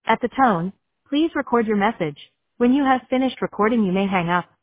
At the tone, please record your message. When you have finished recording, you may hang up.